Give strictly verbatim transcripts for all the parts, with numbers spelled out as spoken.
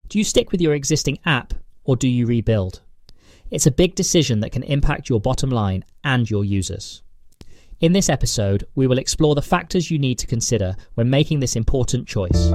Do you stick with your existing app or do you rebuild? It's a big decision that can impact your bottom line and your users. In this episode, we will explore the factors you need to consider when making this important choice.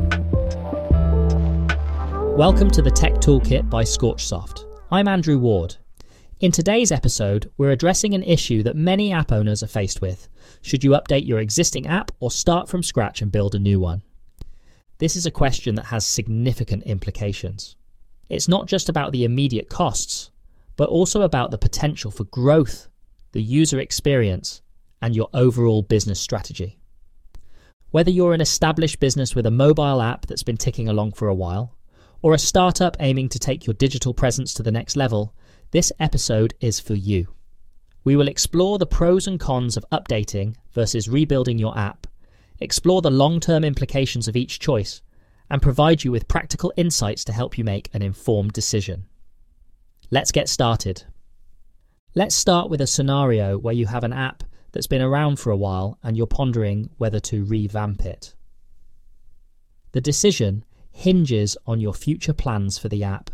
Welcome to the Tech Toolkit by Scorchsoft. I'm Andrew Ward. In today's episode, we're addressing an issue that many app owners are faced with. Should you update your existing app or start from scratch and build a new one? This is a question that has significant implications. It's not just about the immediate costs, but also about the potential for growth, the user experience, and your overall business strategy. Whether you're an established business with a mobile app that's been ticking along for a while, or a startup aiming to take your digital presence to the next level, this episode is for you. We will explore the pros and cons of updating versus rebuilding your app, explore the long-term implications of each choice, and provide you with practical insights to help you make an informed decision. Let's get started. Let's start with a scenario where you have an app that's been around for a while and you're pondering whether to revamp it. The decision hinges on your future plans for the app.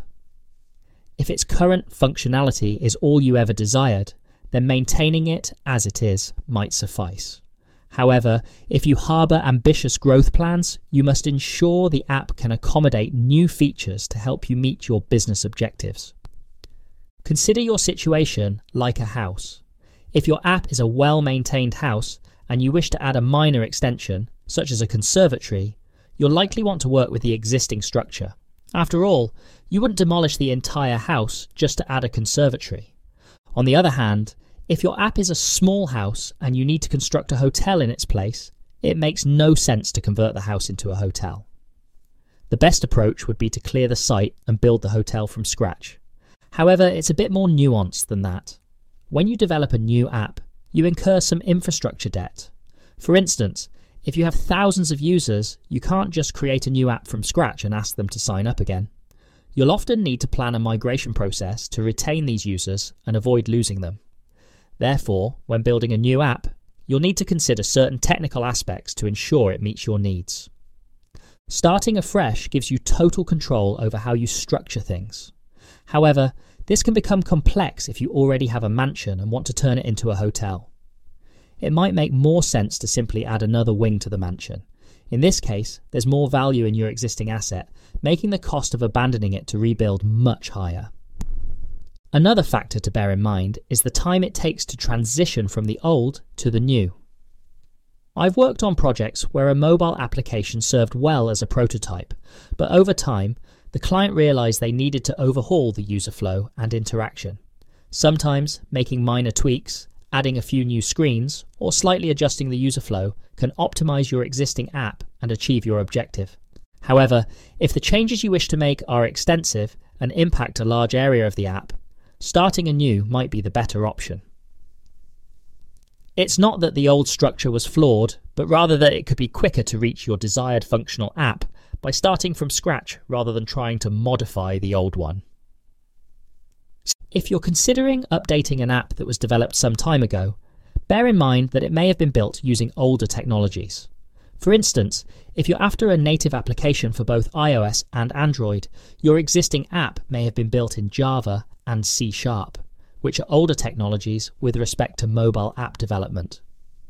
If its current functionality is all you ever desired, then maintaining it as it is might suffice. However, if you harbour ambitious growth plans, you must ensure the app can accommodate new features to help you meet your business objectives. Consider your situation like a house. If your app is a well-maintained house and you wish to add a minor extension, such as a conservatory, you'll likely want to work with the existing structure. After all, you wouldn't demolish the entire house just to add a conservatory. On the other hand, if your app is a small house and you need to construct a hotel in its place, it makes no sense to convert the house into a hotel. The best approach would be to clear the site and build the hotel from scratch. However, it's a bit more nuanced than that. When you develop a new app, you incur some infrastructure debt. For instance, if you have thousands of users, you can't just create a new app from scratch and ask them to sign up again. You'll often need to plan a migration process to retain these users and avoid losing them. Therefore, when building a new app, you'll need to consider certain technical aspects to ensure it meets your needs. Starting afresh gives you total control over how you structure things. However, this can become complex if you already have a mansion and want to turn it into a hotel. It might make more sense to simply add another wing to the mansion. In this case, there's more value in your existing asset, making the cost of abandoning it to rebuild much higher. Another factor to bear in mind is the time it takes to transition from the old to the new. I've worked on projects where a mobile application served well as a prototype, but over time, the client realized they needed to overhaul the user flow and interaction. Sometimes, making minor tweaks, adding a few new screens, or slightly adjusting the user flow can optimize your existing app and achieve your objective. However, if the changes you wish to make are extensive and impact a large area of the app, starting anew might be the better option. It's not that the old structure was flawed, but rather that it could be quicker to reach your desired functional app by starting from scratch rather than trying to modify the old one. If you're considering updating an app that was developed some time ago, bear in mind that it may have been built using older technologies. For instance, if you're after a native application for both iOS and Android, your existing app may have been built in Java and C Sharp, which are older technologies with respect to mobile app development.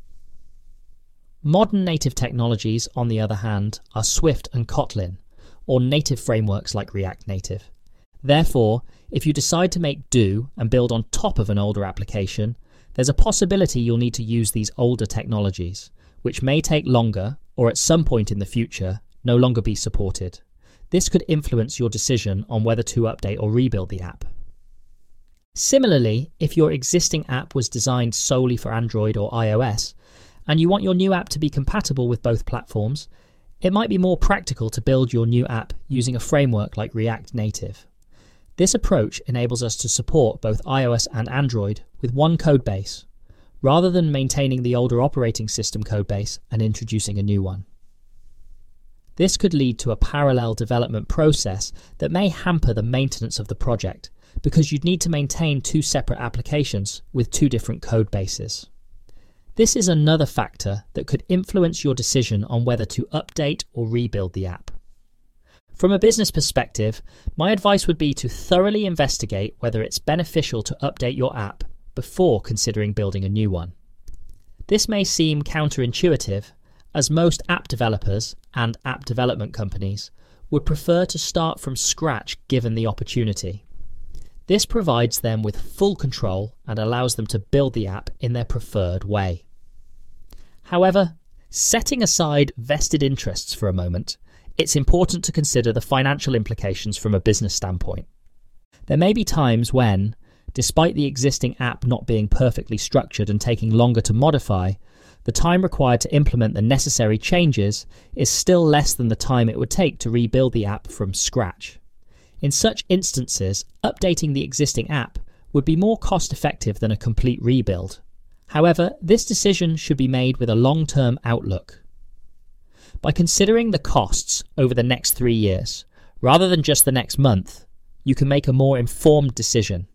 Modern native technologies, on the other hand, are Swift and Kotlin, or native frameworks like React Native. Therefore, if you decide to make do and build on top of an older application, there's a possibility you'll need to use these older technologies, which may take longer or at some point in the future no longer be supported. This could influence your decision on whether to update or rebuild the app. Similarly, if your existing app was designed solely for Android or iOS, and you want your new app to be compatible with both platforms, it might be more practical to build your new app using a framework like React Native. This approach enables us to support both iOS and Android with one codebase, rather than maintaining the older operating system codebase and introducing a new one. This could lead to a parallel development process that may hamper the maintenance of the project, because you'd need to maintain two separate applications with two different code bases. This is another factor that could influence your decision on whether to update or rebuild the app. From a business perspective, my advice would be to thoroughly investigate whether it's beneficial to update your app before considering building a new one. This may seem counterintuitive, as most app developers and app development companies would prefer to start from scratch given the opportunity. This provides them with full control and allows them to build the app in their preferred way. However, setting aside vested interests for a moment, it's important to consider the financial implications from a business standpoint. There may be times when, despite the existing app not being perfectly structured and taking longer to modify, the time required to implement the necessary changes is still less than the time it would take to rebuild the app from scratch. In such instances, updating the existing app would be more cost-effective than a complete rebuild. However, this decision should be made with a long-term outlook. By considering the costs over the next three years, rather than just the next month, you can make a more informed decision.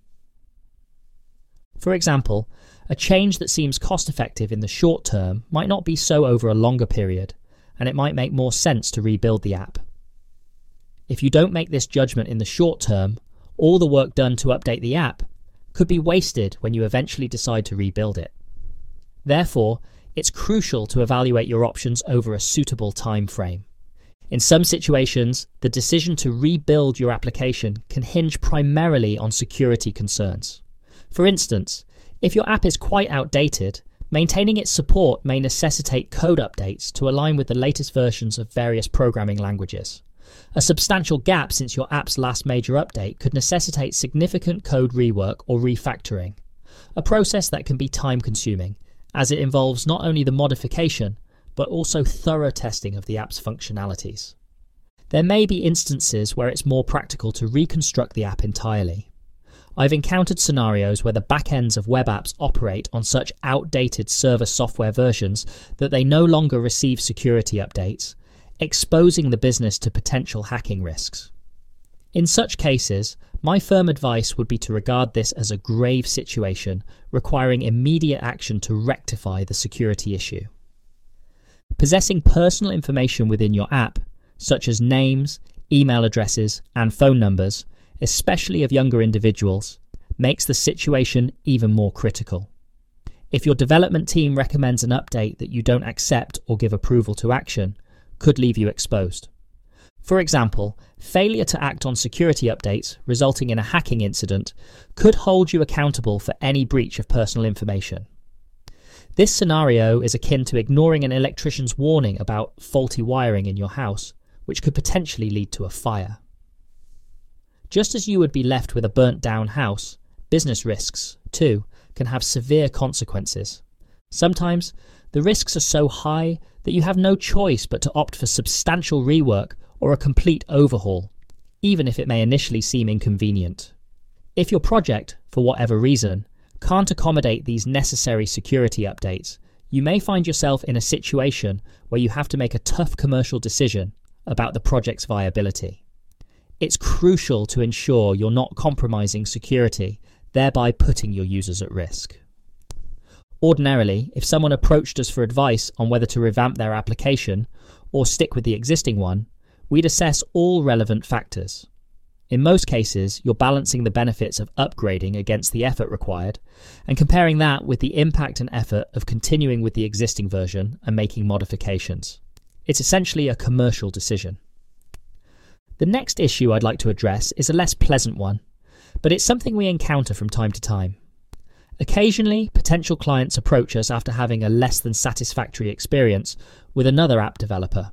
For example, a change that seems cost-effective in the short term might not be so over a longer period, and it might make more sense to rebuild the app. If you don't make this judgment in the short term, all the work done to update the app could be wasted when you eventually decide to rebuild it. Therefore, it's crucial to evaluate your options over a suitable time frame. In some situations, the decision to rebuild your application can hinge primarily on security concerns. For instance, if your app is quite outdated, maintaining its support may necessitate code updates to align with the latest versions of various programming languages. A substantial gap since your app's last major update could necessitate significant code rework or refactoring, a process that can be time-consuming, as it involves not only the modification, but also thorough testing of the app's functionalities. There may be instances where it's more practical to reconstruct the app entirely. I've encountered scenarios where the backends of web apps operate on such outdated server software versions that they no longer receive security updates, exposing the business to potential hacking risks. In such cases, my firm advice would be to regard this as a grave situation requiring immediate action to rectify the security issue. Possessing personal information within your app, such as names, email addresses, and phone numbers, especially of younger individuals, makes the situation even more critical. If your development team recommends an update that you don't accept or give approval to action, could leave you exposed. For example, failure to act on security updates resulting in a hacking incident could hold you accountable for any breach of personal information. This scenario is akin to ignoring an electrician's warning about faulty wiring in your house, which could potentially lead to a fire. Just as you would be left with a burnt-down house, business risks, too, can have severe consequences. Sometimes, the risks are so high that you have no choice but to opt for substantial rework or a complete overhaul, even if it may initially seem inconvenient. If your project, for whatever reason, can't accommodate these necessary security updates, you may find yourself in a situation where you have to make a tough commercial decision about the project's viability. It's crucial to ensure you're not compromising security, thereby putting your users at risk. Ordinarily, if someone approached us for advice on whether to revamp their application or stick with the existing one, we'd assess all relevant factors. In most cases, you're balancing the benefits of upgrading against the effort required and comparing that with the impact and effort of continuing with the existing version and making modifications. It's essentially a commercial decision. The next issue I'd like to address is a less pleasant one, but it's something we encounter from time to time. Occasionally, potential clients approach us after having a less than satisfactory experience with another app developer.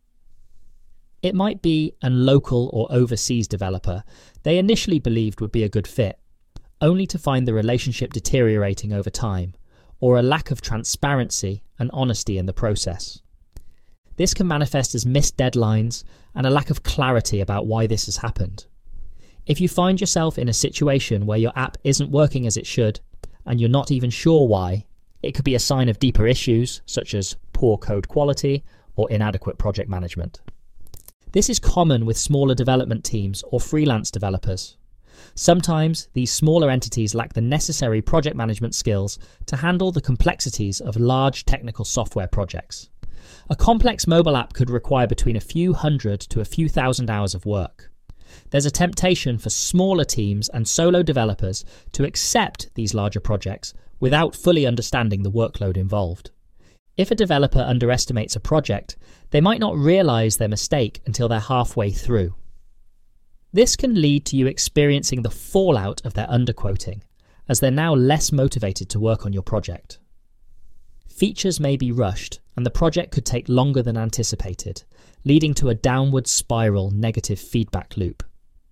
It might be a local or overseas developer they initially believed would be a good fit, only to find the relationship deteriorating over time, or a lack of transparency and honesty in the process. This can manifest as missed deadlines and a lack of clarity about why this has happened. If you find yourself in a situation where your app isn't working as it should, and you're not even sure why, it could be a sign of deeper issues such as poor code quality or inadequate project management. This is common with smaller development teams or freelance developers. Sometimes these smaller entities lack the necessary project management skills to handle the complexities of large technical software projects. A complex mobile app could require between a few hundred to a few thousand hours of work. There's a temptation for smaller teams and solo developers to accept these larger projects without fully understanding the workload involved. If a developer underestimates a project, they might not realise their mistake until they're halfway through. This can lead to you experiencing the fallout of their underquoting, as they're now less motivated to work on your project. Features may be rushed, and the project could take longer than anticipated, leading to a downward spiral negative feedback loop.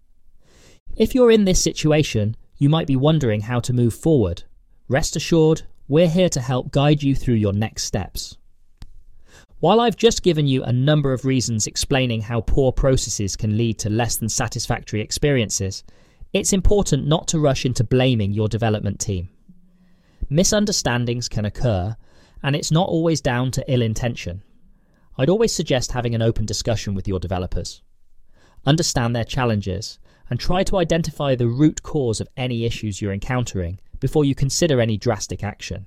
If you're in this situation, you might be wondering how to move forward. Rest assured, we're here to help guide you through your next steps. While I've just given you a number of reasons explaining how poor processes can lead to less than satisfactory experiences, it's important not to rush into blaming your development team. Misunderstandings can occur, and it's not always down to ill intention. I'd always suggest having an open discussion with your developers. Understand their challenges, and try to identify the root cause of any issues you're encountering before you consider any drastic action.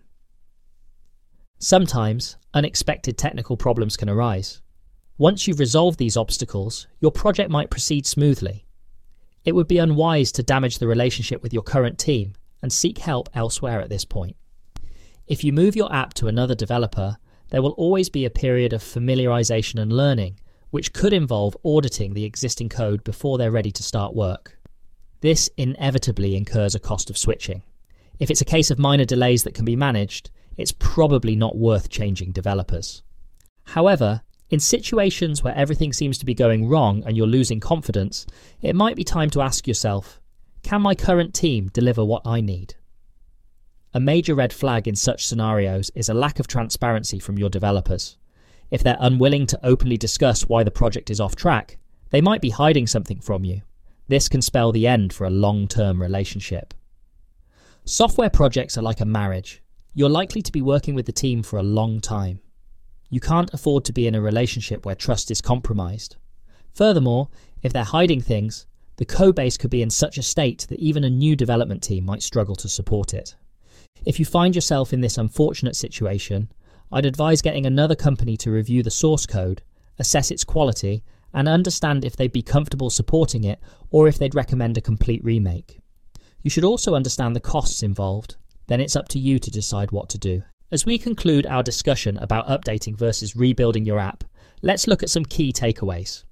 Sometimes, unexpected technical problems can arise. Once you've resolved these obstacles, your project might proceed smoothly. It would be unwise to damage the relationship with your current team and seek help elsewhere at this point. If you move your app to another developer, there will always be a period of familiarization and learning, which could involve auditing the existing code before they're ready to start work. This inevitably incurs a cost of switching. If it's a case of minor delays that can be managed, it's probably not worth changing developers. However, in situations where everything seems to be going wrong and you're losing confidence, it might be time to ask yourself, can my current team deliver what I need? A major red flag in such scenarios is a lack of transparency from your developers. If they're unwilling to openly discuss why the project is off track, they might be hiding something from you. This can spell the end for a long-term relationship. Software projects are like a marriage. You're likely to be working with the team for a long time. You can't afford to be in a relationship where trust is compromised. Furthermore, if they're hiding things, the codebase could be in such a state that even a new development team might struggle to support it. If you find yourself in this unfortunate situation, I'd advise getting another company to review the source code, assess its quality, and understand if they'd be comfortable supporting it or if they'd recommend a complete remake. You should also understand the costs involved. Then it's up to you to decide what to do. As we conclude our discussion about updating versus rebuilding your app, let's look at some key takeaways.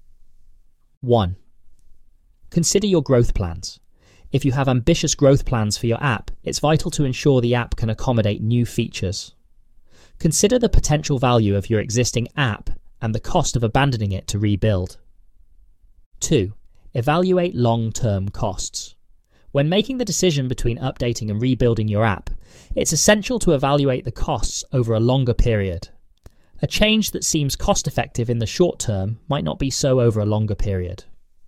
one. Consider your growth plans. If you have ambitious growth plans for your app, it's vital to ensure the app can accommodate new features. Consider the potential value of your existing app and the cost of abandoning it to rebuild. two. Evaluate long-term costs. When making the decision between updating and rebuilding your app, it's essential to evaluate the costs over a longer period. A change that seems cost-effective in the short term might not be so over a longer period.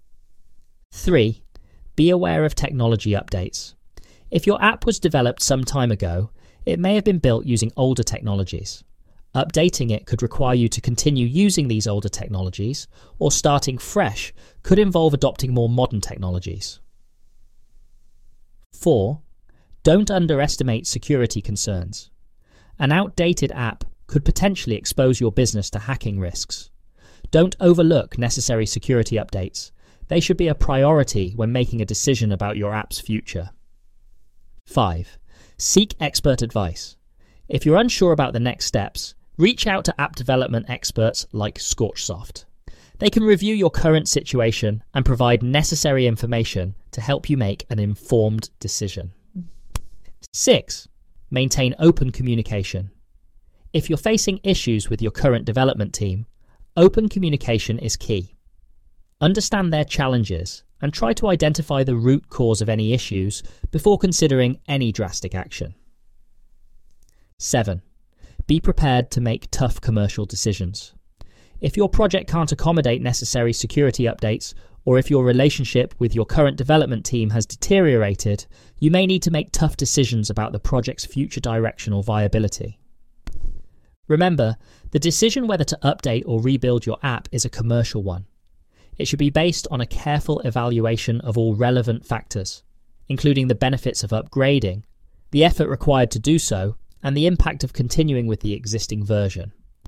three. Be aware of technology updates. If your app was developed some time ago, it may have been built using older technologies. Updating it could require you to continue using these older technologies, or starting fresh could involve adopting more modern technologies. four. Don't underestimate security concerns. An outdated app could potentially expose your business to hacking risks. Don't overlook necessary security updates. They should be a priority when making a decision about your app's future. five. Seek expert advice. If you're unsure about the next steps, reach out to app development experts like Scorchsoft. They can review your current situation and provide necessary information to help you make an informed decision. six. Maintain open communication. If you're facing issues with your current development team, open communication is key. Understand their challenges and try to identify the root cause of any issues before considering any drastic action. seven. Be prepared to make tough commercial decisions. If your project can't accommodate necessary security updates, or if your relationship with your current development team has deteriorated, you may need to make tough decisions about the project's future direction or viability. Remember, the decision whether to update or rebuild your app is a commercial one. It should be based on a careful evaluation of all relevant factors, including the benefits of upgrading, the effort required to do so, and the impact of continuing with the existing version.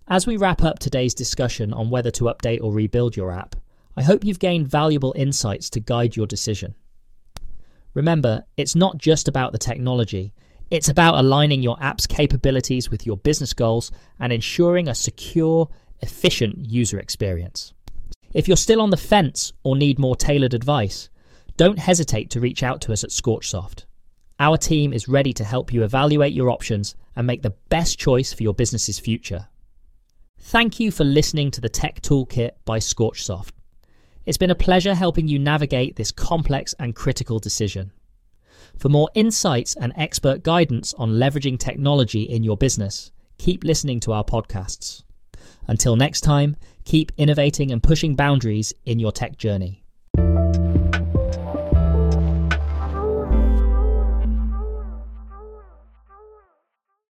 As we wrap up today's discussion on whether to update or rebuild your app, I hope you've gained valuable insights to guide your decision. Remember, it's not just about the technology, it's about aligning your app's capabilities with your business goals and ensuring a secure, efficient user experience. If you're still on the fence or need more tailored advice, don't hesitate to reach out to us at Scorchsoft. Our team is ready to help you evaluate your options and make the best choice for your business's future. Thank you for listening to the Tech Toolkit by Scorchsoft. It's been a pleasure helping you navigate this complex and critical decision. For more insights and expert guidance on leveraging technology in your business, keep listening to our podcasts. Until next time, keep innovating and pushing boundaries in your tech journey.